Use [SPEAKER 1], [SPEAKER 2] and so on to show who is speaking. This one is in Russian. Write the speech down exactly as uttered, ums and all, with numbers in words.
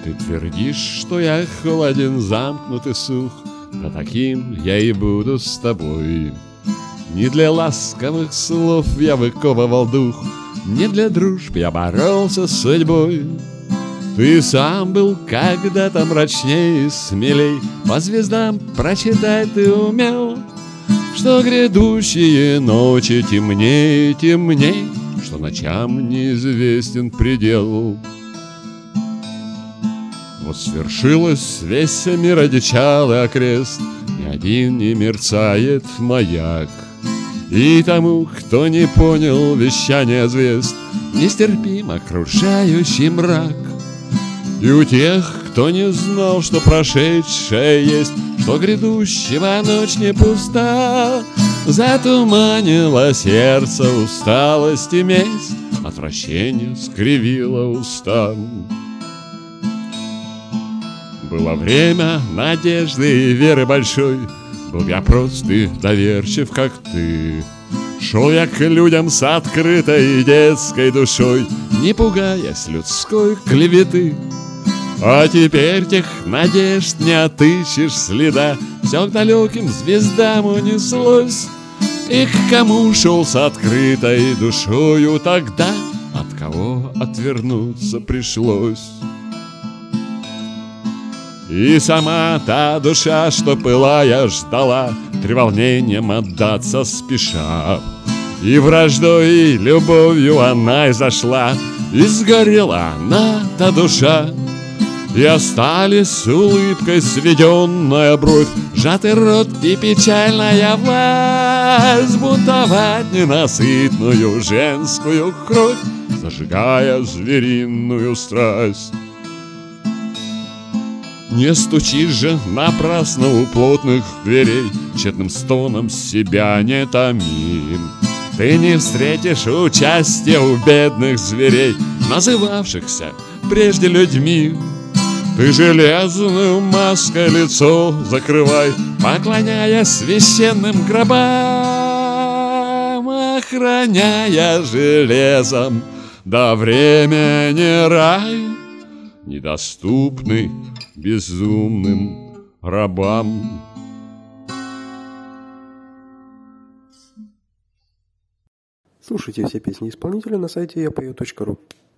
[SPEAKER 1] Ты твердишь, что я холоден, замкнут и сух, да таким я и буду с тобой. Не для ласковых слов я выковывал дух, не для дружб я боролся с судьбой. Ты сам был когда-то мрачней и смелей, по звездам прочитать ты умел, что грядущие ночи темнее и темней, что ночам неизвестен предел. Вот свершилось, весь мир одичал и окрест, ни один не мерцает маяк. И тому, кто не понял вещания звезд, нестерпим окружающий мрак. И у тех, кто не знал, что прошедшее есть, что грядущего ночь не пуста, затуманило сердце усталость и месть, отвращение скривило уста. Было время надежды и веры большой, был я прост и доверчив, как ты. Шел я к людям с открытой детской душой, не пугаясь людской клеветы. А теперь тех надежд не отыщешь следа, все к далеким звездам унеслось. И к кому шел с открытой душою тогда, от кого отвернуться пришлось. И сама та душа, что пылая ждала, треволнением отдаться спеша. И враждой, и любовью она изошла, и сгорела она, та душа. И остались с улыбкой сведенная бровь, сжатый рот и печальная власть, бунтовать ненасытную женскую кровь, зажигая звериную страсть. Не стучишь же напрасно у плотных дверей, тщетным стоном себя не томим. Ты не встретишь участия у бедных зверей, называвшихся прежде людьми. Ты железную маской лицо закрывай, поклоняясь священным гробам, охраняя железом до времени рай, недоступный безумным рабам.
[SPEAKER 2] Слушайте все песни исполнителя на сайте я пою точка ру.